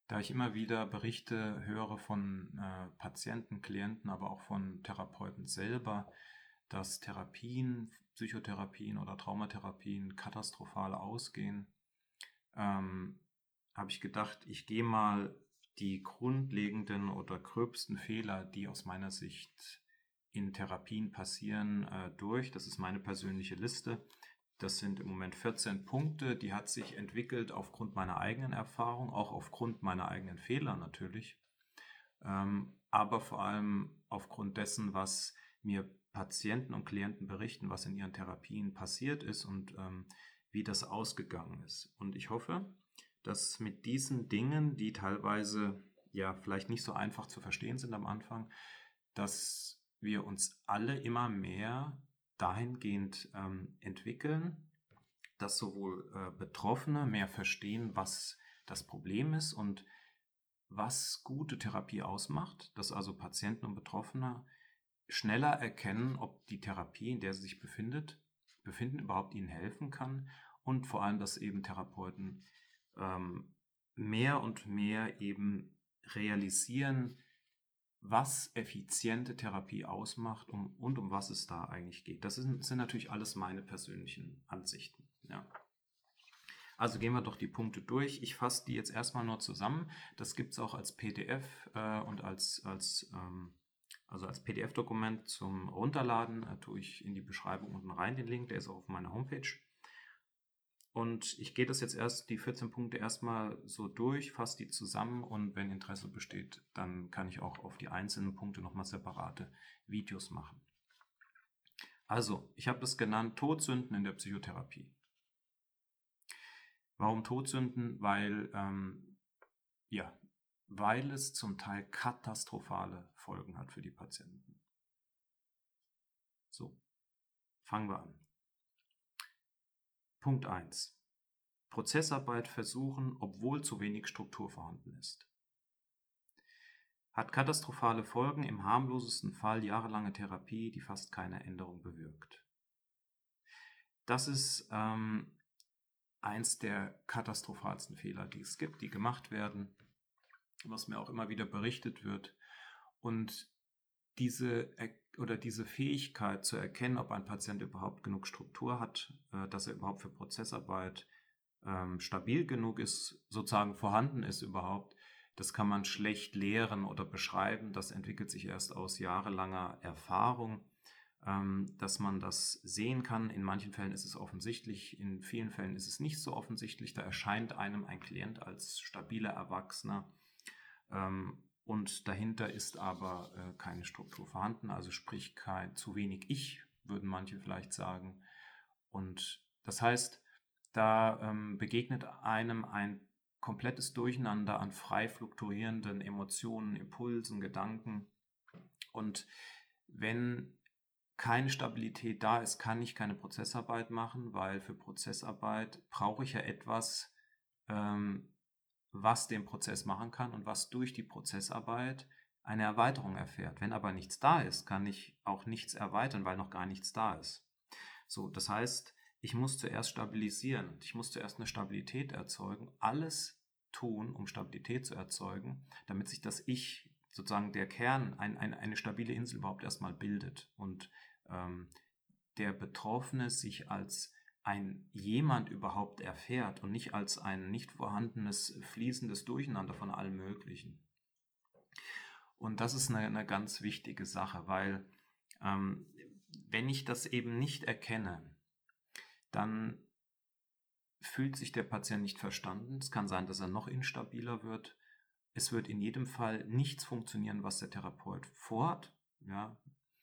Da ich immer wieder Berichte höre von Patienten, Klienten, aber auch von Therapeuten selber, dass Therapien, Psychotherapien oder Traumatherapien katastrophal ausgehen, ähm, habe ich gedacht, ich gehe mal die grundlegenden oder gröbsten Fehler, die aus meiner Sicht in Therapien passieren, durch. Das ist meine persönliche Liste. Das sind im Moment 14 Punkte, die hat sich entwickelt aufgrund meiner eigenen Erfahrung, auch aufgrund meiner eigenen Fehler natürlich, aber vor allem aufgrund dessen, was mir Patienten und Klienten berichten, was in ihren Therapien passiert ist und wie das ausgegangen ist. Und ich hoffe, dass mit diesen Dingen, die teilweise ja vielleicht nicht so einfach zu verstehen sind am Anfang, dass wir uns alle immer mehr dahingehend entwickeln, dass sowohl Betroffene mehr verstehen, was das Problem ist und was gute Therapie ausmacht, dass also Patienten und Betroffene schneller erkennen, ob die Therapie, in der sie sich befinden, überhaupt ihnen helfen kann, und vor allem, dass eben Therapeuten mehr und mehr eben realisieren, was effiziente Therapie ausmacht und um was es da eigentlich geht. Das sind natürlich alles meine persönlichen Ansichten. Ja. Also gehen wir doch die Punkte durch. Ich fasse die jetzt erstmal nur zusammen. Das gibt es auch als PDF und als PDF-Dokument zum Runterladen. Tue ich in die Beschreibung unten rein den Link, der ist auch auf meiner Homepage. Und ich gehe das jetzt die 14 Punkte erstmal so durch, fasse die zusammen, und wenn Interesse besteht, dann kann ich auch auf die einzelnen Punkte nochmal separate Videos machen. Also, ich habe das genannt, Todsünden in der Psychotherapie. Warum Todsünden? Weil es zum Teil katastrophale Folgen hat für die Patienten. So, fangen wir an. Punkt 1. Prozessarbeit versuchen, obwohl zu wenig Struktur vorhanden ist. Hat katastrophale Folgen, im harmlosesten Fall jahrelange Therapie, die fast keine Änderung bewirkt. Das ist eins der katastrophalsten Fehler, die es gibt, die gemacht werden, was mir auch immer wieder berichtet wird. Und diese Fähigkeit zu erkennen, ob ein Patient überhaupt genug Struktur hat, dass er überhaupt für Prozessarbeit stabil genug ist, sozusagen vorhanden ist überhaupt, das kann man schlecht lehren oder beschreiben. Das entwickelt sich erst aus jahrelanger Erfahrung, dass man das sehen kann. In manchen Fällen ist es offensichtlich, in vielen Fällen ist es nicht so offensichtlich. Da erscheint einem ein Klient als stabiler Erwachsener, und dahinter ist aber keine Struktur vorhanden, also sprich zu wenig Ich, würden manche vielleicht sagen. Und das heißt, da begegnet einem ein komplettes Durcheinander an frei fluktuierenden Emotionen, Impulsen, Gedanken. Und wenn keine Stabilität da ist, kann ich keine Prozessarbeit machen, weil für Prozessarbeit brauche ich ja etwas, was den Prozess machen kann und was durch die Prozessarbeit eine Erweiterung erfährt. Wenn aber nichts da ist, kann ich auch nichts erweitern, weil noch gar nichts da ist. So, das heißt, ich muss zuerst stabilisieren. Ich muss zuerst eine Stabilität erzeugen, alles tun, um Stabilität zu erzeugen, damit sich das Ich, sozusagen der Kern, eine stabile Insel überhaupt erstmal bildet und der Betroffene sich als ein jemand überhaupt erfährt und nicht als ein nicht vorhandenes, fließendes Durcheinander von allem Möglichen. Und das ist eine ganz wichtige Sache, weil wenn ich das eben nicht erkenne, dann fühlt sich der Patient nicht verstanden. Es kann sein, dass er noch instabiler wird. Es wird in jedem Fall nichts funktionieren, was der Therapeut vorhat. Ja.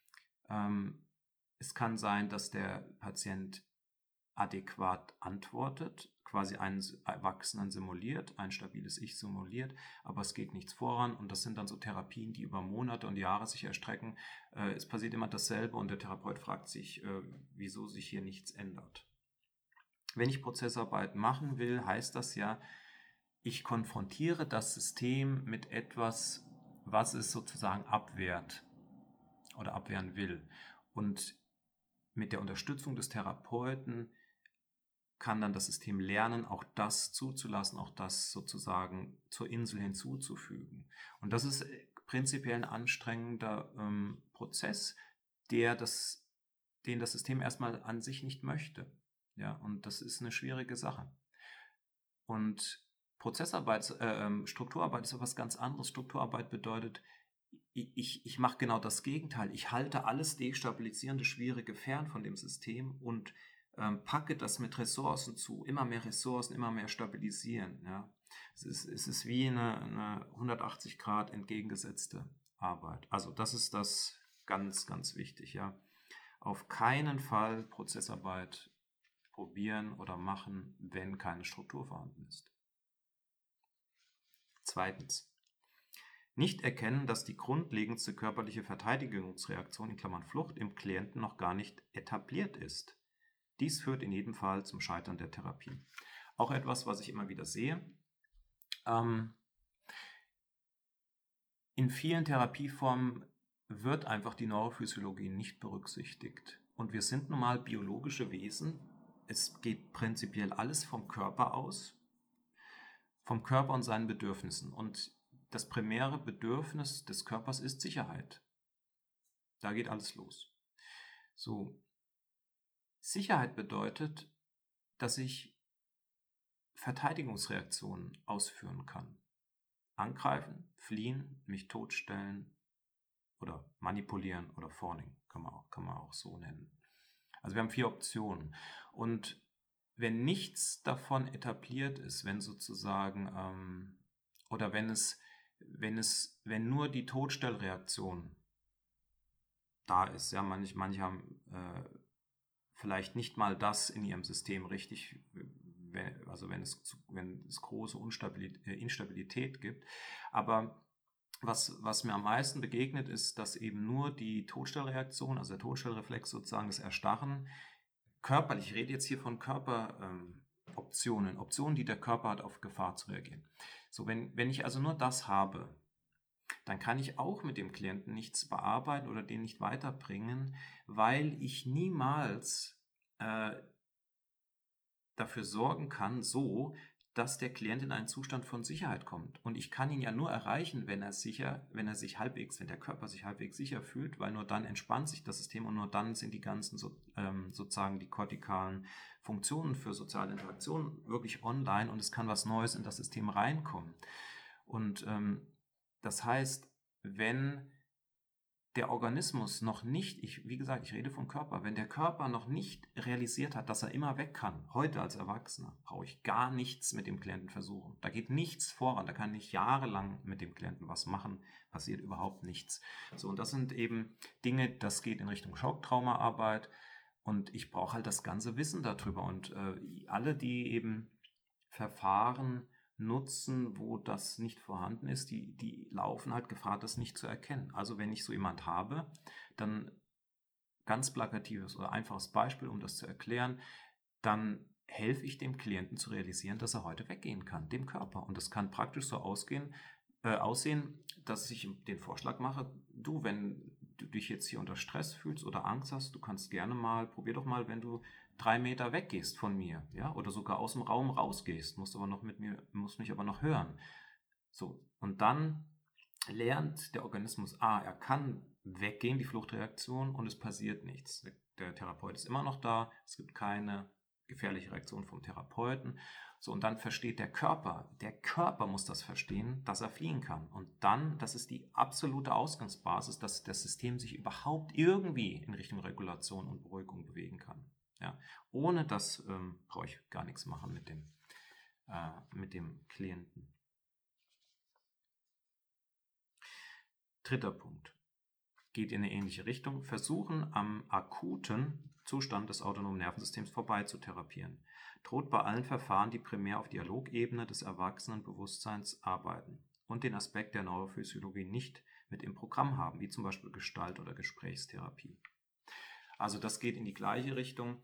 Es kann sein, dass der Patient adäquat antwortet, quasi einen Erwachsenen simuliert, ein stabiles Ich simuliert, aber es geht nichts voran, und das sind dann so Therapien, die über Monate und Jahre sich erstrecken. Es passiert immer dasselbe und der Therapeut fragt sich, wieso sich hier nichts ändert. Wenn ich Prozessarbeit machen will, heißt das ja, ich konfrontiere das System mit etwas, was es sozusagen abwehrt oder abwehren will. Und mit der Unterstützung des Therapeuten kann dann das System lernen, auch das zuzulassen, auch das sozusagen zur Insel hinzuzufügen. Und das ist prinzipiell ein anstrengender Prozess, den das System erstmal an sich nicht möchte. Ja, und das ist eine schwierige Sache. Und Strukturarbeit ist etwas ganz anderes. Strukturarbeit bedeutet, ich mache genau das Gegenteil. Ich halte alles destabilisierende, Schwierige fern von dem System und packe das mit Ressourcen zu. Immer mehr Ressourcen, immer mehr stabilisieren. Ja. Es ist wie eine 180 Grad entgegengesetzte Arbeit. Also das ist das ganz, ganz wichtig. Ja. Auf keinen Fall Prozessarbeit probieren oder machen, wenn keine Struktur vorhanden ist. Zweitens. Nicht erkennen, dass die grundlegendste körperliche Verteidigungsreaktion in Klammern Flucht im Klienten noch gar nicht etabliert ist. Dies führt in jedem Fall zum Scheitern der Therapie. Auch etwas, was ich immer wieder sehe. In vielen Therapieformen wird einfach die Neurophysiologie nicht berücksichtigt. Und wir sind nun mal biologische Wesen. Es geht prinzipiell alles vom Körper aus, vom Körper und seinen Bedürfnissen. Und das primäre Bedürfnis des Körpers ist Sicherheit. Da geht alles los. So, Sicherheit bedeutet, dass ich Verteidigungsreaktionen ausführen kann. Angreifen, fliehen, mich totstellen oder manipulieren oder fawning, kann man auch so nennen. Also wir haben 4 Optionen. Und wenn nichts davon etabliert ist, wenn sozusagen, oder wenn nur die Totstellreaktion da ist, ja, manche haben vielleicht nicht mal das in ihrem System richtig, wenn es große Instabilität gibt, aber was mir am meisten begegnet ist, dass eben nur die Totstellreaktion, also der Totstellreflex sozusagen, das Erstarren, körperlich, ich rede jetzt hier von Körperoptionen, Optionen, die der Körper hat, auf Gefahr zu reagieren. So, wenn ich also nur das habe, dann kann ich auch mit dem Klienten nichts bearbeiten oder den nicht weiterbringen, weil ich niemals dafür sorgen kann, so, dass der Klient in einen Zustand von Sicherheit kommt. Und ich kann ihn ja nur erreichen, wenn der Körper sich halbwegs sicher fühlt, weil nur dann entspannt sich das System und nur dann sind die ganzen sozusagen die kortikalen Funktionen für soziale Interaktion wirklich online und es kann was Neues in das System reinkommen. Und das heißt, wenn der Organismus noch nicht, wie gesagt, ich rede vom Körper, wenn der Körper noch nicht realisiert hat, dass er immer weg kann, heute als Erwachsener, brauche ich gar nichts mit dem Klienten versuchen. Da geht nichts voran, da kann ich jahrelang mit dem Klienten was machen, passiert überhaupt nichts. So, und das sind eben Dinge, das geht in Richtung Schocktraumaarbeit und ich brauche halt das ganze Wissen darüber und alle, die eben Verfahren nutzen, wo das nicht vorhanden ist, die laufen halt Gefahr, das nicht zu erkennen. Also wenn ich so jemand habe, dann ganz plakatives oder einfaches Beispiel, um das zu erklären, dann helfe ich dem Klienten zu realisieren, dass er heute weggehen kann, dem Körper. Und das kann praktisch so aussehen, dass ich den Vorschlag mache, du, wenn du dich jetzt hier unter Stress fühlst oder Angst hast, du kannst gerne mal, probier doch mal, wenn du 3 Meter weggehst von mir, ja, oder sogar aus dem Raum rausgehst, musst mich aber noch hören. So, und dann lernt der Organismus, er kann weggehen, die Fluchtreaktion, und es passiert nichts. Der Therapeut ist immer noch da, es gibt keine gefährliche Reaktion vom Therapeuten. So, und dann versteht der Körper muss das verstehen, dass er fliehen kann. Und dann, das ist die absolute Ausgangsbasis, dass das System sich überhaupt irgendwie in Richtung Regulation und Beruhigung bewegen kann. Ja, ohne das brauche ich gar nichts machen mit dem Klienten. 3. Punkt. Geht in eine ähnliche Richtung. Versuchen, am akuten Zustand des autonomen Nervensystems vorbei zu therapieren. Droht bei allen Verfahren, die primär auf Dialogebene des Erwachsenenbewusstseins arbeiten und den Aspekt der Neurophysiologie nicht mit im Programm haben, wie zum Beispiel Gestalt- oder Gesprächstherapie. Also das geht in die gleiche Richtung.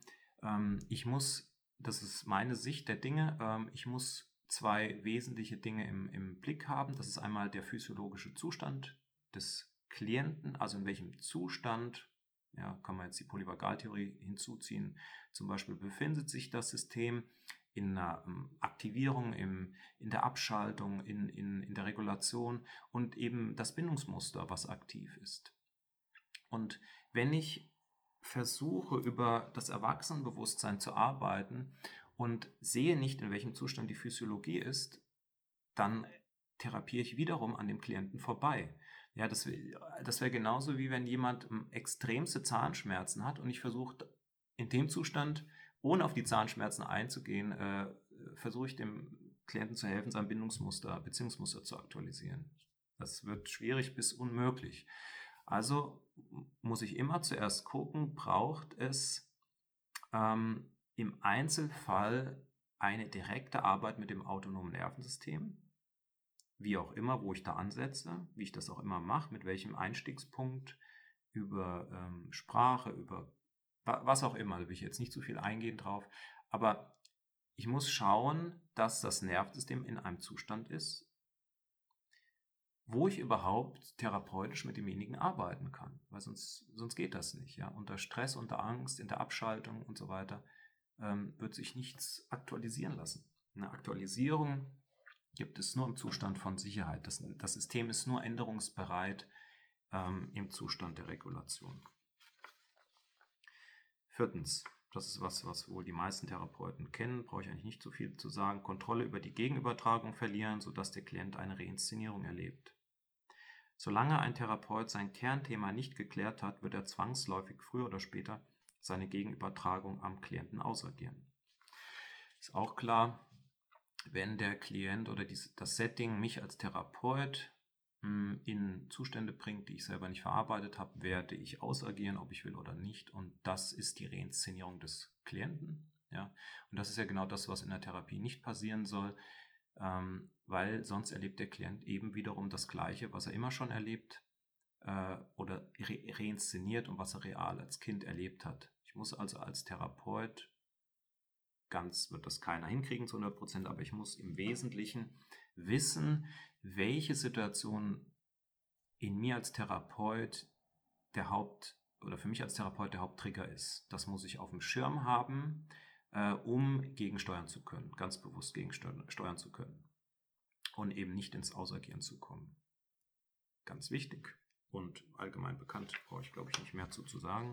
Das ist meine Sicht der Dinge, ich muss 2 wesentliche Dinge im Blick haben. Das ist einmal der physiologische Zustand des Klienten, also in welchem Zustand ja, kann man jetzt die Polyvagaltheorie hinzuziehen, zum Beispiel befindet sich das System in einer Aktivierung, in der Abschaltung, in der Regulation und eben das Bindungsmuster, was aktiv ist. Und wenn ich versuche, über das Erwachsenenbewusstsein zu arbeiten und sehe nicht, in welchem Zustand die Physiologie ist, dann therapiere ich wiederum an dem Klienten vorbei. Ja, das wäre genauso, wie wenn jemand extremste Zahnschmerzen hat und ich versuche in dem Zustand, ohne auf die Zahnschmerzen einzugehen, versuche ich dem Klienten zu helfen, sein Beziehungsmuster zu aktualisieren. Das wird schwierig bis unmöglich. Also muss ich immer zuerst gucken, braucht es im Einzelfall eine direkte Arbeit mit dem autonomen Nervensystem, wie auch immer, wo ich da ansetze, wie ich das auch immer mache, mit welchem Einstiegspunkt, über Sprache, über was auch immer, da will ich jetzt nicht zu viel eingehen drauf, aber ich muss schauen, dass das Nervensystem in einem Zustand ist, wo ich überhaupt therapeutisch mit demjenigen arbeiten kann, weil sonst geht das nicht. Ja? Unter Stress, unter Angst, in der Abschaltung und so weiter wird sich nichts aktualisieren lassen. Eine Aktualisierung gibt es nur im Zustand von Sicherheit. Das System ist nur änderungsbereit im Zustand der Regulation. 4. Das ist was wohl die meisten Therapeuten kennen, brauche ich eigentlich nicht so viel zu sagen. Kontrolle über die Gegenübertragung verlieren, sodass der Klient eine Reinszenierung erlebt. Solange ein Therapeut sein Kernthema nicht geklärt hat, wird er zwangsläufig früher oder später seine Gegenübertragung am Klienten ausagieren. Ist auch klar, wenn der Klient oder das Setting mich als Therapeut in Zustände bringt, die ich selber nicht verarbeitet habe, werde ich ausagieren, ob ich will oder nicht. Und das ist die Reinszenierung des Klienten. Ja? Und das ist ja genau das, was in der Therapie nicht passieren soll, weil sonst erlebt der Klient eben wiederum das Gleiche, was er immer schon erlebt oder reinszeniert und was er real als Kind erlebt hat. Ich muss also als Therapeut, ganz wird das keiner hinkriegen zu 100%, aber ich muss im Wesentlichen wissen, welche Situation in mir als Therapeut für mich als Therapeut der Haupttrigger ist. Das muss ich auf dem Schirm haben, um gegensteuern zu können, ganz bewusst gegensteuern zu können und eben nicht ins Ausagieren zu kommen. Ganz wichtig und allgemein bekannt, brauche ich glaube ich nicht mehr zu sagen.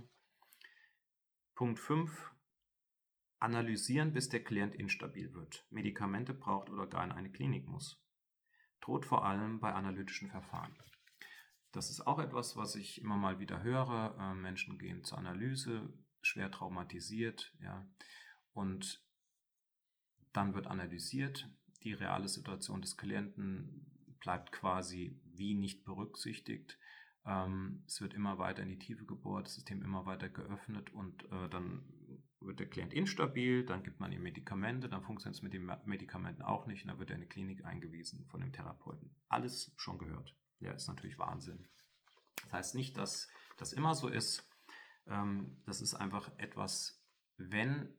Punkt 5. Analysieren, bis der Klient instabil wird, Medikamente braucht oder gar in eine Klinik muss. Droht vor allem bei analytischen Verfahren. Das ist auch etwas, was ich immer mal wieder höre. Menschen gehen zur Analyse, schwer traumatisiert, ja, und dann wird analysiert. Die reale Situation des Klienten bleibt quasi wie nicht berücksichtigt. Es wird immer weiter in die Tiefe gebohrt, das System immer weiter geöffnet und dann wird der Klient instabil, dann gibt man ihm Medikamente, dann funktioniert es mit den Medikamenten auch nicht und dann wird er in eine Klinik eingewiesen von dem Therapeuten. Alles schon gehört. Ja, ist natürlich Wahnsinn. Das heißt nicht, dass das immer so ist. Das ist einfach etwas, wenn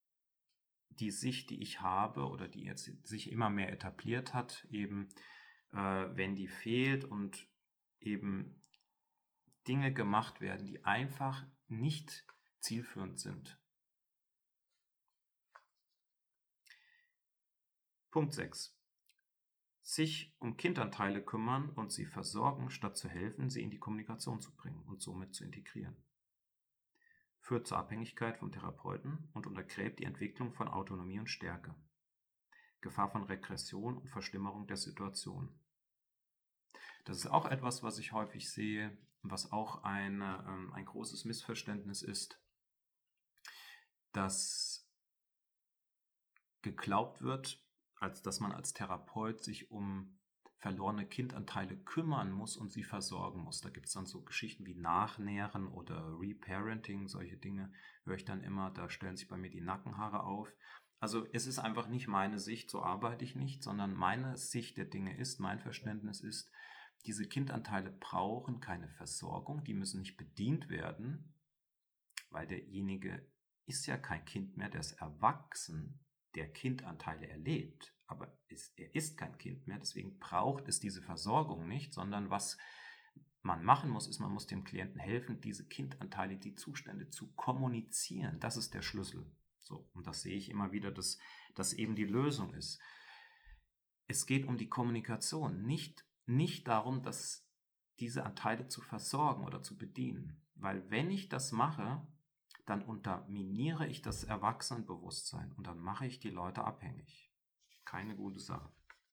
die Sicht, die ich habe oder die jetzt sich immer mehr etabliert hat, eben wenn die fehlt und eben Dinge gemacht werden, die einfach nicht zielführend sind. Punkt 6. Sich um Kindanteile kümmern und sie versorgen, statt zu helfen, sie in die Kommunikation zu bringen und somit zu integrieren. Führt zur Abhängigkeit vom Therapeuten und untergräbt die Entwicklung von Autonomie und Stärke. Gefahr von Regression und Verschlimmerung der Situation. Das ist auch etwas, was ich häufig sehe, was auch ein großes Missverständnis ist, dass geglaubt wird, als dass man als Therapeut sich um verlorene Kindanteile kümmern muss und sie versorgen muss. Da gibt es dann so Geschichten wie Nachnähren oder Reparenting, solche Dinge höre ich dann immer, da stellen sich bei mir die Nackenhaare auf. Also es ist einfach nicht meine Sicht, so arbeite ich nicht, sondern meine Sicht der Dinge ist, mein Verständnis ist, diese Kindanteile brauchen keine Versorgung, die müssen nicht bedient werden, weil derjenige ist ja kein Kind mehr, der ist erwachsen, der Kindanteile erlebt, aber er ist kein Kind mehr, deswegen braucht es diese Versorgung nicht, sondern was man machen muss, ist, man muss dem Klienten helfen, diese Kindanteile, die Zustände zu kommunizieren. Das ist der Schlüssel. So, und das sehe ich immer wieder, dass das eben die Lösung ist. Es geht um die Kommunikation, nicht darum, dass diese Anteile zu versorgen oder zu bedienen. Weil wenn ich das mache, dann unterminiere ich das Erwachsenenbewusstsein und dann mache ich die Leute abhängig. Keine gute Sache.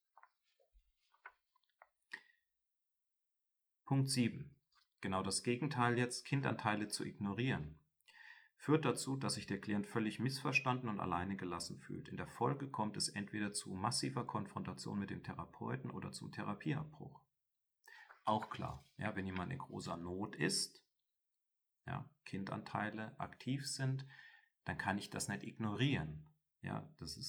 Punkt 7. Genau das Gegenteil jetzt, Kindanteile zu ignorieren. Führt dazu, dass sich der Klient völlig missverstanden und alleine gelassen fühlt. In der Folge kommt es entweder zu massiver Konfrontation mit dem Therapeuten oder zum Therapieabbruch. Auch klar, ja, wenn jemand in großer Not ist, ja, Kindanteile aktiv sind, dann kann ich das nicht ignorieren. Ja,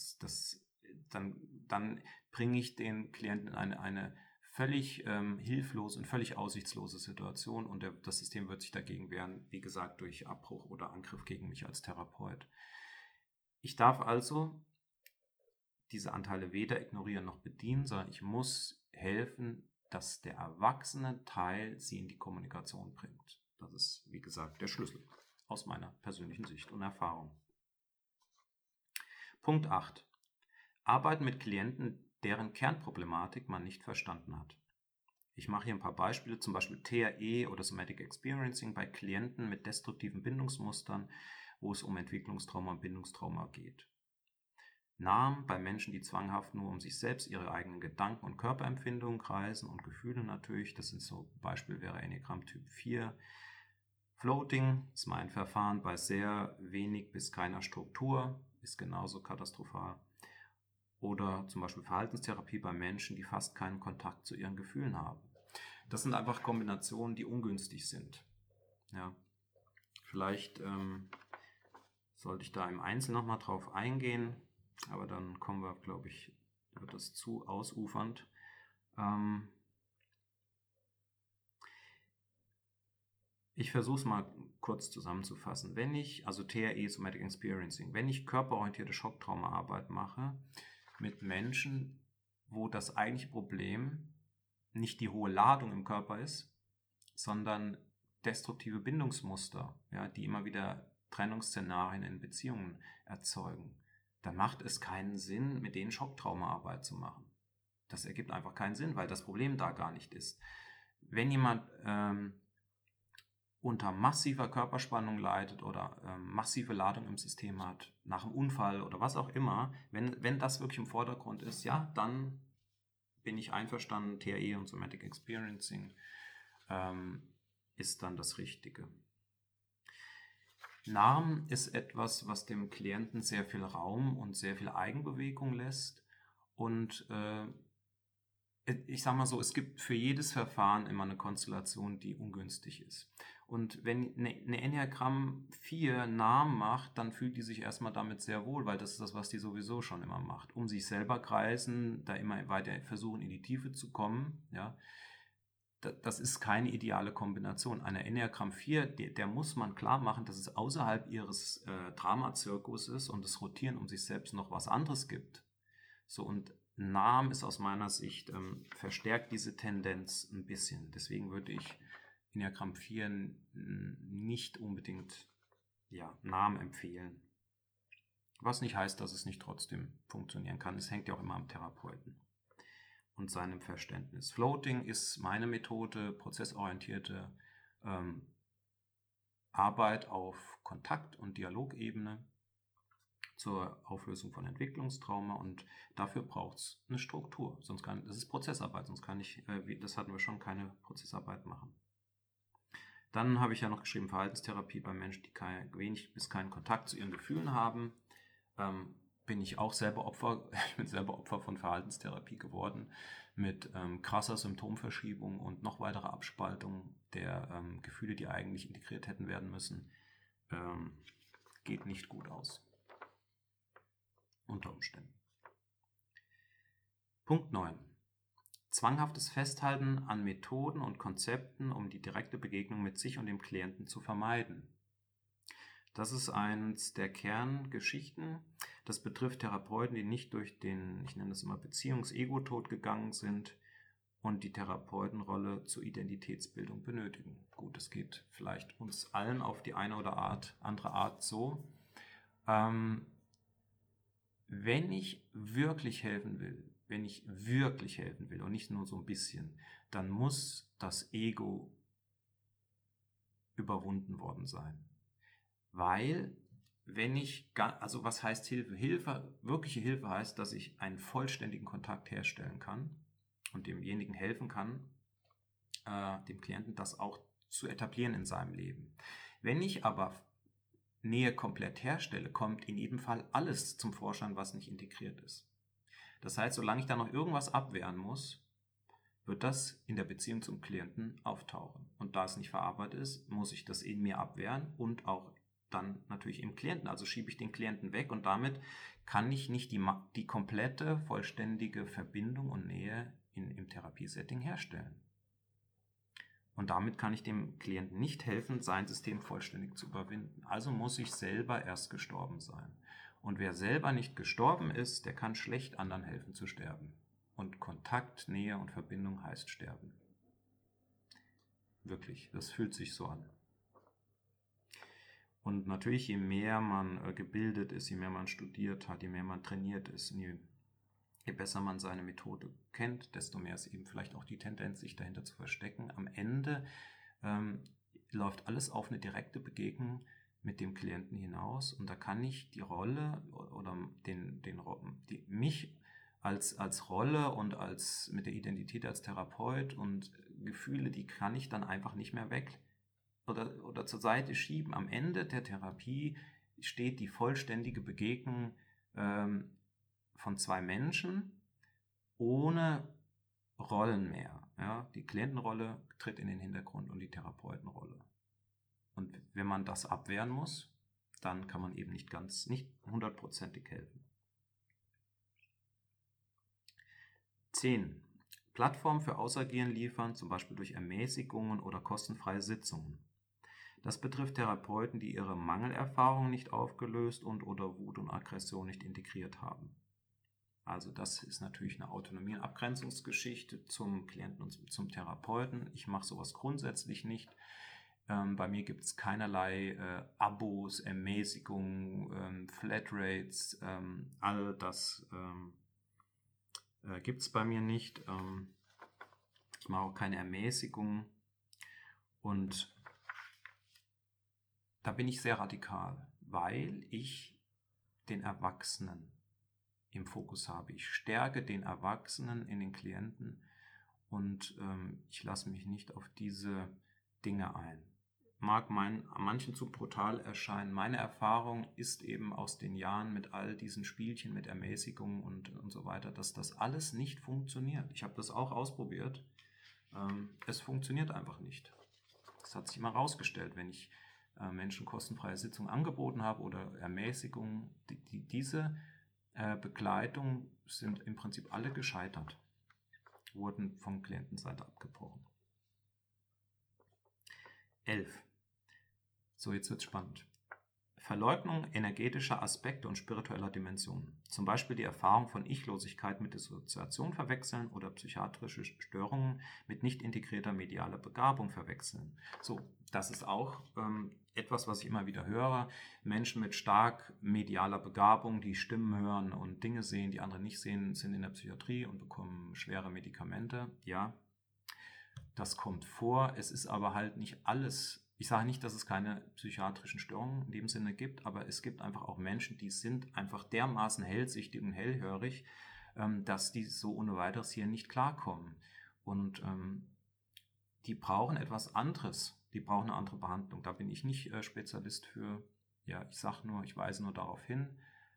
dann bringe ich den Klienten in eine völlig hilflose und völlig aussichtslose Situation und das System wird sich dagegen wehren, wie gesagt, durch Abbruch oder Angriff gegen mich als Therapeut. Ich darf also diese Anteile weder ignorieren noch bedienen, sondern ich muss helfen, dass der erwachsene Teil sie in die Kommunikation bringt. Das ist, wie gesagt, der Schlüssel aus meiner persönlichen Sicht und Erfahrung. Punkt 8. Arbeiten mit Klienten, deren Kernproblematik man nicht verstanden hat. Ich mache hier ein paar Beispiele, zum Beispiel TRE oder Somatic Experiencing bei Klienten mit destruktiven Bindungsmustern, wo es um Entwicklungstrauma und Bindungstrauma geht. Namen bei Menschen, die zwanghaft nur um sich selbst, ihre eigenen Gedanken und Körperempfindungen kreisen und Gefühle natürlich. Das sind so, Beispiel wäre Enneagramm Typ 4. Floating ist mein Verfahren bei sehr wenig bis keiner Struktur, ist genauso katastrophal. Oder zum Beispiel Verhaltenstherapie bei Menschen, die fast keinen Kontakt zu ihren Gefühlen haben. Das sind einfach Kombinationen, die ungünstig sind. Ja. Vielleicht sollte ich da im Einzelnen nochmal drauf eingehen, aber dann kommen wir, glaube ich, wird das zu ausufernd. Ich versuche es mal kurz zusammenzufassen. Wenn ich, also TRE, Somatic Experiencing, wenn ich körperorientierte Schocktraumaarbeit mache mit Menschen, wo das eigentliche Problem nicht die hohe Ladung im Körper ist, sondern destruktive Bindungsmuster, ja, die immer wieder Trennungsszenarien in Beziehungen erzeugen, dann macht es keinen Sinn, mit denen Schocktraumaarbeit zu machen. Das ergibt einfach keinen Sinn, weil das Problem da gar nicht ist. Wenn jemand unter massiver Körperspannung leidet oder massive Ladung im System hat, nach einem Unfall oder was auch immer, wenn das wirklich im Vordergrund ist, ja, dann bin ich einverstanden, TRE und Somatic Experiencing ist dann das Richtige. Namen ist etwas, was dem Klienten sehr viel Raum und sehr viel Eigenbewegung lässt und ich sage mal so, es gibt für jedes Verfahren immer eine Konstellation, die ungünstig ist. Und wenn eine Enneagramm 4 Namen macht, dann fühlt die sich erstmal damit sehr wohl, weil das ist das, was die sowieso schon immer macht. Um sich selber kreisen, da immer weiter versuchen, in die Tiefe zu kommen, ja. Das ist keine ideale Kombination. Einer Enneagramm 4, der muss man klar machen, dass es außerhalb ihres Dramazirkuses und des Rotieren um sich selbst noch was anderes gibt. So, und Namen ist aus meiner Sicht verstärkt diese Tendenz ein bisschen. Deswegen würde ich Enneagramm 4 nicht unbedingt Namen empfehlen. Was nicht heißt, dass es nicht trotzdem funktionieren kann. Es hängt ja auch immer am Therapeuten und seinem Verständnis. Floating ist meine Methode, prozessorientierte Arbeit auf Kontakt- und Dialogebene zur Auflösung von Entwicklungstrauma und dafür braucht es eine Struktur. Das ist Prozessarbeit, sonst kann ich, das hatten wir schon, keine Prozessarbeit machen. Dann habe ich ja noch geschrieben, Verhaltenstherapie bei Menschen, die wenig bis keinen Kontakt zu ihren Gefühlen haben. Bin ich auch selber Opfer, ich bin selber Opfer von Verhaltenstherapie geworden mit krasser Symptomverschiebung und noch weiterer Abspaltung der Gefühle, die eigentlich integriert hätten werden müssen. Geht nicht gut aus. Unter Umständen. Punkt 9. Zwanghaftes Festhalten an Methoden und Konzepten, um die direkte Begegnung mit sich und dem Klienten zu vermeiden. Das ist eins der Kerngeschichten. Das betrifft Therapeuten, die nicht durch den, ich nenne das immer Beziehungs-Ego-Tod gegangen sind und die Therapeutenrolle zur Identitätsbildung benötigen. Gut, es geht vielleicht uns allen auf die eine oder andere Art so. Wenn ich wirklich helfen will und nicht nur so ein bisschen, dann muss das Ego überwunden worden sein. Weil, also was heißt Hilfe? Wirkliche Hilfe heißt, dass ich einen vollständigen Kontakt herstellen kann und demjenigen helfen kann, dem Klienten das auch zu etablieren in seinem Leben. Wenn ich aber Nähe komplett herstelle, kommt in jedem Fall alles zum Vorschein, was nicht integriert ist. Das heißt, solange ich da noch irgendwas abwehren muss, wird das in der Beziehung zum Klienten auftauchen. Und da es nicht verarbeitet ist, muss ich das in mir abwehren und auch dann natürlich im Klienten. Also schiebe ich den Klienten weg und damit kann ich nicht die komplette, vollständige Verbindung und Nähe im Therapiesetting herstellen. Und damit kann ich dem Klienten nicht helfen, sein System vollständig zu überwinden. Also muss ich selber erst gestorben sein. Und wer selber nicht gestorben ist, der kann schlecht anderen helfen zu sterben. Und Kontakt, Nähe und Verbindung heißt sterben. Wirklich, das fühlt sich so an. Und natürlich, je mehr man gebildet ist, je mehr man studiert hat, je mehr man trainiert ist, je besser man seine Methode kennt, desto mehr ist eben vielleicht auch die Tendenz, sich dahinter zu verstecken. Am Ende läuft alles auf eine direkte Begegnung mit dem Klienten hinaus und da kann ich die Rolle oder mich als Rolle und mit der Identität als Therapeut und Gefühle, die kann ich dann einfach nicht mehr weg oder zur Seite schieben. Am Ende der Therapie steht die vollständige Begegnung von zwei Menschen ohne Rollen mehr. Ja? Die Klientenrolle tritt in den Hintergrund und die Therapeutenrolle. Und wenn man das abwehren muss, dann kann man eben nicht 100%ig helfen. 10. Plattform für Ausagieren liefern, zum Beispiel durch Ermäßigungen oder kostenfreie Sitzungen. Das betrifft Therapeuten, die ihre Mangelerfahrungen nicht aufgelöst oder Wut und Aggression nicht integriert haben. Also das ist natürlich eine Autonomie- und Abgrenzungsgeschichte zum Klienten und zum Therapeuten. Ich mache sowas grundsätzlich nicht. Bei mir gibt es keinerlei Abos, Ermäßigungen, Flatrates, all das gibt es bei mir nicht. Ich mache auch keine Ermäßigung und da bin ich sehr radikal, weil ich den Erwachsenen im Fokus habe. Ich stärke den Erwachsenen in den Klienten und ich lasse mich nicht auf diese Dinge ein. Mag manchen zu brutal erscheinen. Meine Erfahrung ist eben aus den Jahren mit all diesen Spielchen, mit Ermäßigungen und so weiter, dass das alles nicht funktioniert. Ich habe das auch ausprobiert. Es funktioniert einfach nicht. Das hat sich immer herausgestellt, wenn ich Menschen kostenfreie Sitzungen angeboten habe oder Ermäßigungen. Diese Begleitung sind im Prinzip alle gescheitert, wurden von Klientenseite abgebrochen. 11. So, jetzt wird es spannend. Verleugnung energetischer Aspekte und spiritueller Dimensionen. Zum Beispiel die Erfahrung von Ichlosigkeit mit Dissoziation verwechseln oder psychiatrische Störungen mit nicht integrierter medialer Begabung verwechseln. So, das ist auch etwas, was ich immer wieder höre. Menschen mit stark medialer Begabung, die Stimmen hören und Dinge sehen, die andere nicht sehen, sind in der Psychiatrie und bekommen schwere Medikamente. Ja, das kommt vor. Es ist aber halt nicht alles. Ich sage nicht, dass es keine psychiatrischen Störungen in dem Sinne gibt, aber es gibt einfach auch Menschen, die sind einfach dermaßen hellsichtig und hellhörig, dass die so ohne weiteres hier nicht klarkommen. Und die brauchen etwas anderes. Die brauchen eine andere Behandlung. Da bin ich nicht Spezialist für. Ja, ich weise nur darauf hin.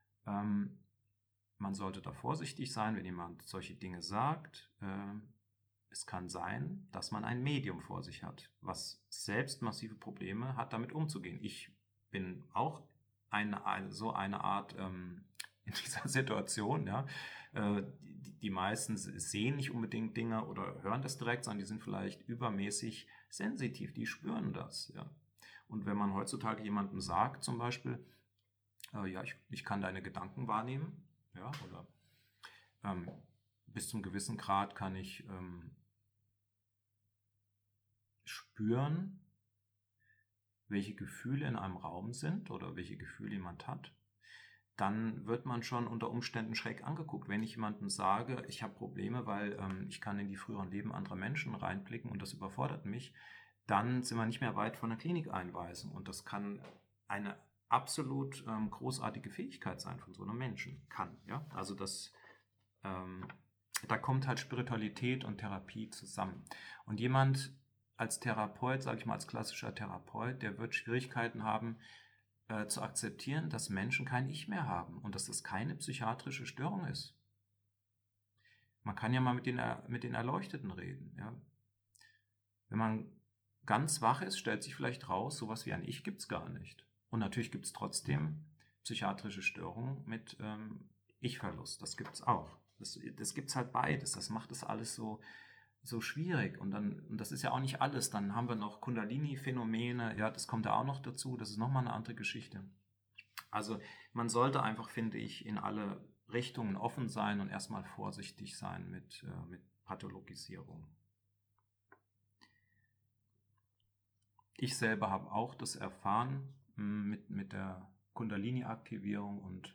Man sollte da vorsichtig sein, wenn jemand solche Dinge sagt. Es kann sein, dass man ein Medium vor sich hat, was selbst massive Probleme hat, damit umzugehen. Ich bin auch so eine Art in dieser Situation. Ja. Die meisten sehen nicht unbedingt Dinge oder hören das direkt, sondern die sind vielleicht übermäßig sensitiv, die spüren das. Ja. Und wenn man heutzutage jemandem sagt, zum Beispiel, ja, ich kann deine Gedanken wahrnehmen, ja, oder bis zum gewissen Grad kann ich spüren, welche Gefühle in einem Raum sind oder welche Gefühle jemand hat, dann wird man schon unter Umständen schräg angeguckt. Wenn ich jemandem sage, ich habe Probleme, weil ich kann in die früheren Leben anderer Menschen reinblicken und das überfordert mich, dann sind wir nicht mehr weit von der Klinikeinweisung. Und das kann eine absolut großartige Fähigkeit sein von so einem Menschen. Ja? Also da kommt halt Spiritualität und Therapie zusammen. Und jemand als Therapeut, sage ich mal als klassischer Therapeut, der wird Schwierigkeiten haben, zu akzeptieren, dass Menschen kein Ich mehr haben und dass das keine psychiatrische Störung ist. Man kann ja mal mit den Erleuchteten reden. Ja? Wenn man ganz wach ist, stellt sich vielleicht raus, sowas wie ein Ich gibt es gar nicht. Und natürlich gibt es trotzdem psychiatrische Störungen mit Ich-Verlust. Das gibt es auch. Das gibt es halt beides. Das macht es alles so schwierig. Und das ist ja auch nicht alles. Dann haben wir noch Kundalini-Phänomene. Ja, das kommt da auch noch dazu. Das ist nochmal eine andere Geschichte. Also man sollte einfach, finde ich, in alle Richtungen offen sein und erstmal vorsichtig sein mit Pathologisierung. Ich selber habe auch das erfahren mit der Kundalini-Aktivierung und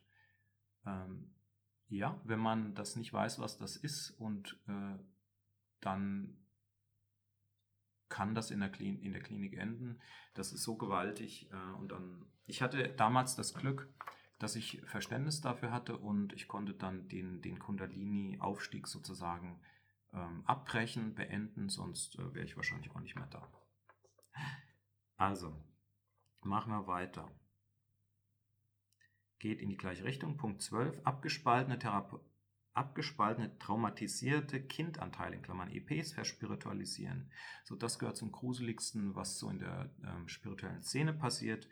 ja, wenn man das nicht weiß, was das ist und dann kann das in der Klinik enden. Das ist so gewaltig. Ich hatte damals das Glück, dass ich Verständnis dafür hatte und ich konnte dann den Kundalini-Aufstieg sozusagen abbrechen, beenden, sonst wäre ich wahrscheinlich auch nicht mehr da. Also, machen wir weiter. Geht in die gleiche Richtung. Punkt 12. Abgespaltene traumatisierte Kindanteile, in Klammern EPs, verspiritualisieren. So, das gehört zum Gruseligsten, was so in der spirituellen Szene passiert.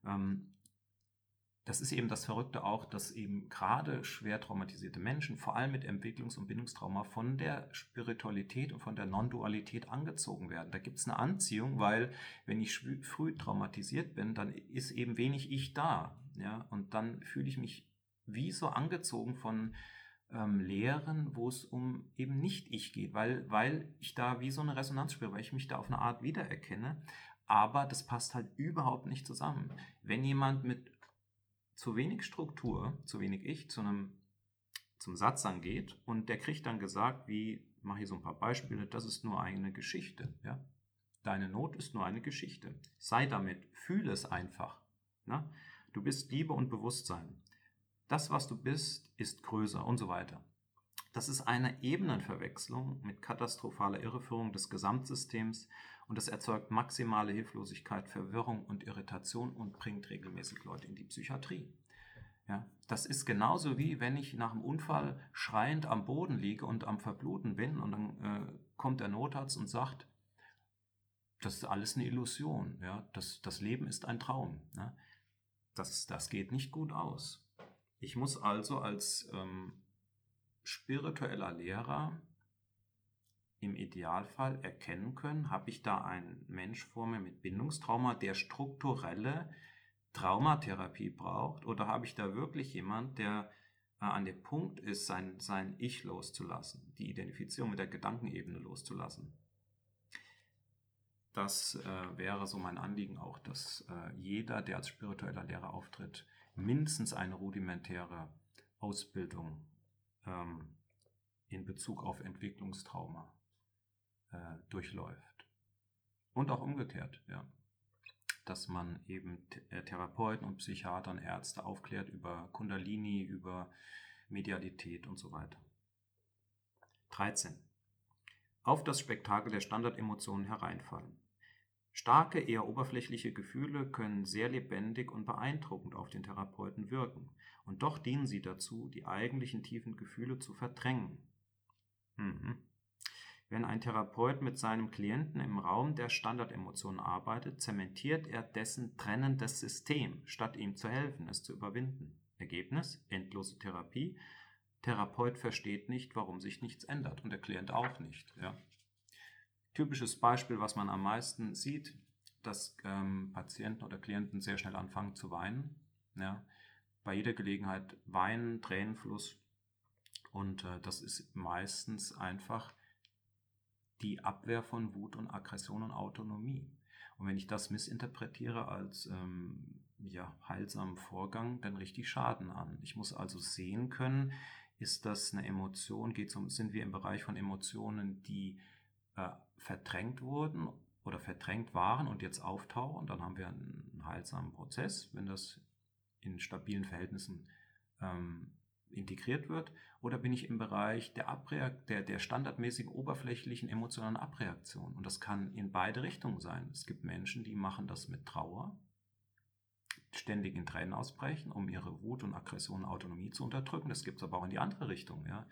Das ist eben das Verrückte auch, dass eben gerade schwer traumatisierte Menschen, vor allem mit Entwicklungs- und Bindungstrauma, von der Spiritualität und von der Non-Dualität angezogen werden. Da gibt es eine Anziehung, weil wenn ich früh traumatisiert bin, dann ist eben wenig Ich da. Ja? Und dann fühle ich mich wie so angezogen von Lehren, wo es um eben nicht Ich geht, weil ich da wie so eine Resonanz spüre, weil ich mich da auf eine Art wiedererkenne. Aber das passt halt überhaupt nicht zusammen. Wenn jemand mit zu wenig Struktur, zu wenig Ich zum Satz angeht und der kriegt dann gesagt, wie, ich mache hier so ein paar Beispiele, das ist nur eine Geschichte. Ja? Deine Not ist nur eine Geschichte. Sei damit, fühle es einfach. Ne? Du bist Liebe und Bewusstsein. Das, was du bist, ist größer und so weiter. Das ist eine Ebenenverwechslung mit katastrophaler Irreführung des Gesamtsystems und das erzeugt maximale Hilflosigkeit, Verwirrung und Irritation und bringt regelmäßig Leute in die Psychiatrie. Ja, das ist genauso wie wenn ich nach einem Unfall schreiend am Boden liege und am Verbluten bin und dann kommt der Notarzt und sagt, das ist alles eine Illusion, ja? Das Leben ist ein Traum. Ne? Das geht nicht gut aus. Ich muss also als spiritueller Lehrer im Idealfall erkennen können, habe ich da einen Mensch vor mir mit Bindungstrauma, der strukturelle Traumatherapie braucht, oder habe ich da wirklich jemand, der an dem Punkt ist, sein Ich loszulassen, die Identifizierung mit der Gedankenebene loszulassen. Das wäre so mein Anliegen auch, dass jeder, der als spiritueller Lehrer auftritt, mindestens eine rudimentäre Ausbildung in Bezug auf Entwicklungstrauma durchläuft. Und auch umgekehrt, ja. Dass man eben Therapeuten und Psychiater und Ärzte aufklärt über Kundalini, über Medialität und so weiter. 13. Auf das Spektakel der Standardemotionen hereinfallen. Starke, eher oberflächliche Gefühle können sehr lebendig und beeindruckend auf den Therapeuten wirken. Und doch dienen sie dazu, die eigentlichen tiefen Gefühle zu verdrängen. Wenn ein Therapeut mit seinem Klienten im Raum der Standardemotionen arbeitet, zementiert er dessen trennendes System, statt ihm zu helfen, es zu überwinden. Ergebnis: endlose Therapie. Therapeut versteht nicht, warum sich nichts ändert und der Klient auch nicht. Ja. Typisches Beispiel, was man am meisten sieht, dass Patienten oder Klienten sehr schnell anfangen zu weinen. Ja. Bei jeder Gelegenheit weinen, Tränenfluss. Und das ist meistens einfach die Abwehr von Wut und Aggression und Autonomie. Und wenn ich das missinterpretiere als heilsamen Vorgang, dann richte ich Schaden an. Ich muss also sehen können, ist das eine Emotion, sind wir im Bereich von Emotionen, die verdrängt wurden oder verdrängt waren und jetzt auftauchen, dann haben wir einen heilsamen Prozess, wenn das in stabilen Verhältnissen integriert wird, oder bin ich im Bereich der standardmäßigen oberflächlichen emotionalen Abreaktion? Und das kann in beide Richtungen sein. Es gibt Menschen, die machen das mit Trauer, ständig in Tränen ausbrechen, um ihre Wut und Aggression und Autonomie zu unterdrücken. Das gibt es aber auch in die andere Richtung. Ja?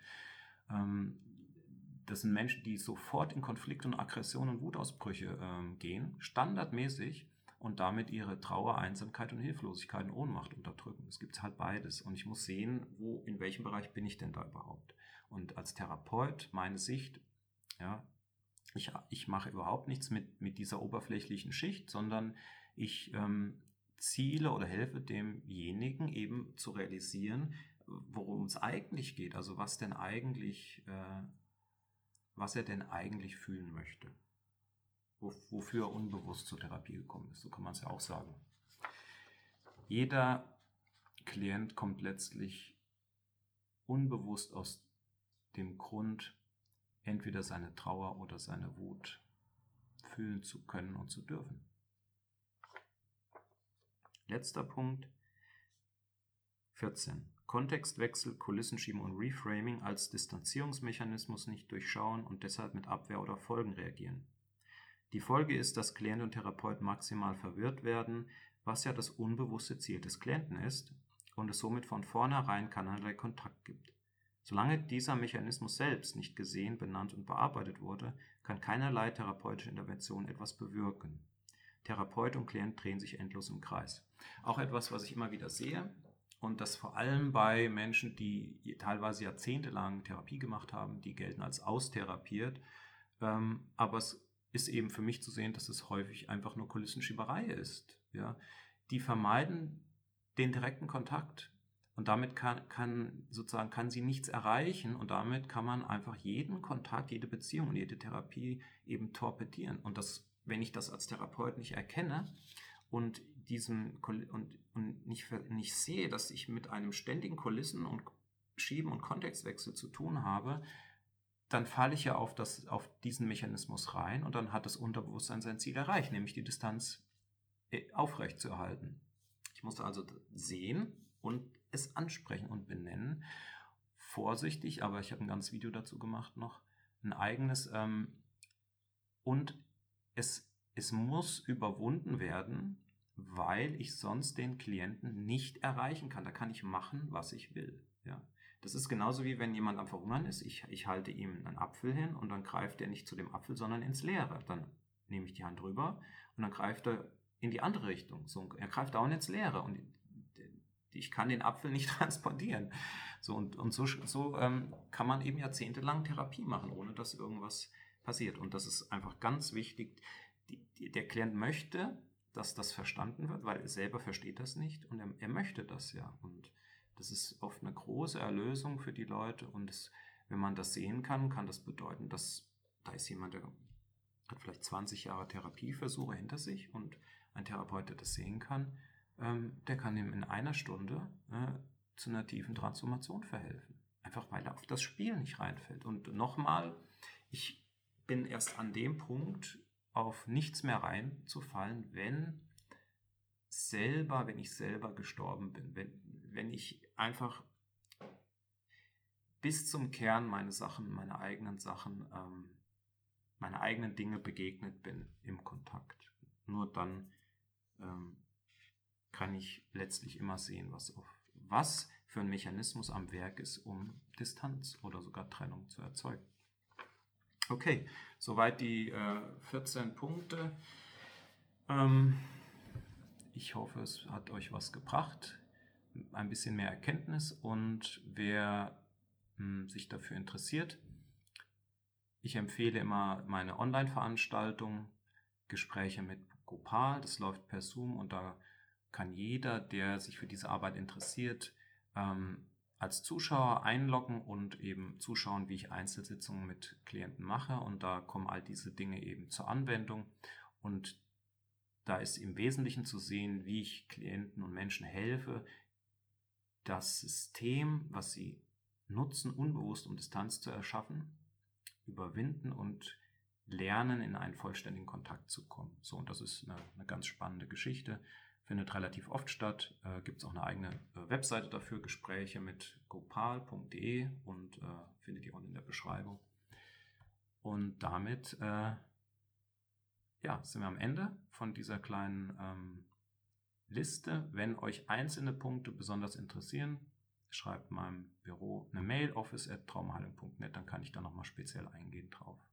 Das sind Menschen, die sofort in Konflikt und Aggression und Wutausbrüche gehen, standardmäßig, und damit ihre Trauer, Einsamkeit und Hilflosigkeit und Ohnmacht unterdrücken. Es gibt halt beides. Und ich muss sehen, in welchem Bereich bin ich denn da überhaupt? Und als Therapeut, meine Sicht, ja, ich mache überhaupt nichts mit dieser oberflächlichen Schicht, sondern ich ziele oder helfe demjenigen eben zu realisieren, worum es eigentlich geht. Also was er denn eigentlich fühlen möchte. Wofür er unbewusst zur Therapie gekommen ist, so kann man es ja auch sagen. Jeder Klient kommt letztlich unbewusst aus dem Grund, entweder seine Trauer oder seine Wut fühlen zu können und zu dürfen. Letzter Punkt, 14. Kontextwechsel, Kulissenschieben und Reframing als Distanzierungsmechanismus nicht durchschauen und deshalb mit Abwehr oder Folgen reagieren. Die Folge ist, dass Klient und Therapeut maximal verwirrt werden, was ja das unbewusste Ziel des Klienten ist und es somit von vornherein keinerlei Kontakt gibt. Solange dieser Mechanismus selbst nicht gesehen, benannt und bearbeitet wurde, kann keinerlei therapeutische Intervention etwas bewirken. Therapeut und Klient drehen sich endlos im Kreis. Auch etwas, was ich immer wieder sehe, und das vor allem bei Menschen, die teilweise jahrzehntelang Therapie gemacht haben, die gelten als austherapiert, aber es ist eben für mich zu sehen, dass es häufig einfach nur Kulissenschieberei ist. Ja? Die vermeiden den direkten Kontakt und damit kann sie nichts erreichen und damit kann man einfach jeden Kontakt, jede Beziehung und jede Therapie eben torpedieren. Und wenn ich das als Therapeut nicht erkenne und nicht sehe, dass ich mit einem ständigen Kulissen- und Schieben- und Kontextwechsel zu tun habe, dann falle ich ja auf diesen Mechanismus rein und dann hat das Unterbewusstsein sein Ziel erreicht, nämlich die Distanz aufrechtzuerhalten. Ich muss also sehen und es ansprechen und benennen. Vorsichtig, aber ich habe ein ganzes Video dazu gemacht noch, ein eigenes. Und es muss überwunden werden, weil ich sonst den Klienten nicht erreichen kann. Da kann ich machen, was ich will. Ja. Das ist genauso wie wenn jemand am Verhungern ist. Ich halte ihm einen Apfel hin und dann greift er nicht zu dem Apfel, sondern ins Leere. Dann nehme ich die Hand rüber und dann greift er in die andere Richtung. So, er greift dauernd ins Leere und ich kann den Apfel nicht transportieren. So, und so kann man eben jahrzehntelang Therapie machen, ohne dass irgendwas passiert. Und das ist einfach ganz wichtig. Der Klient möchte, dass das verstanden wird, weil er selber versteht das nicht und er möchte das ja. Und das ist oft eine große Erlösung für die Leute und wenn man das sehen kann, kann das bedeuten, dass da ist jemand, der hat vielleicht 20 Jahre Therapieversuche hinter sich und ein Therapeut, der das sehen kann, der kann ihm in einer Stunde zu einer tiefen Transformation verhelfen. Einfach weil er auf das Spiel nicht reinfällt. Und nochmal, ich bin erst an dem Punkt, auf nichts mehr reinzufallen, wenn ich selber gestorben bin, wenn ich einfach bis zum Kern meine eigenen Dinge begegnet bin im Kontakt. Nur dann kann ich letztlich immer sehen, was für ein Mechanismus am Werk ist, um Distanz oder sogar Trennung zu erzeugen. Okay, soweit die 14 Punkte. Ich hoffe, es hat euch was gebracht, ein bisschen mehr Erkenntnis und wer sich dafür interessiert, ich empfehle immer meine Online-Veranstaltung, Gespräche mit Gopal, das läuft per Zoom und da kann jeder, der sich für diese Arbeit interessiert, als Zuschauer einloggen und eben zuschauen, wie ich Einzelsitzungen mit Klienten mache. Und da kommen all diese Dinge eben zur Anwendung. Und da ist im Wesentlichen zu sehen, wie ich Klienten und Menschen helfe, das System, was sie nutzen, unbewusst, um Distanz zu erschaffen, überwinden und lernen, in einen vollständigen Kontakt zu kommen. So, und das ist eine ganz spannende Geschichte. Findet relativ oft statt. Gibt es auch eine eigene Webseite dafür, Gespräche mit gopal.de, und findet ihr unten in der Beschreibung. Und damit sind wir am Ende von dieser kleinen Liste. Wenn euch einzelne Punkte besonders interessieren, schreibt meinem Büro eine Mail, office@traumaheilung.net, dann kann ich da nochmal speziell eingehen drauf.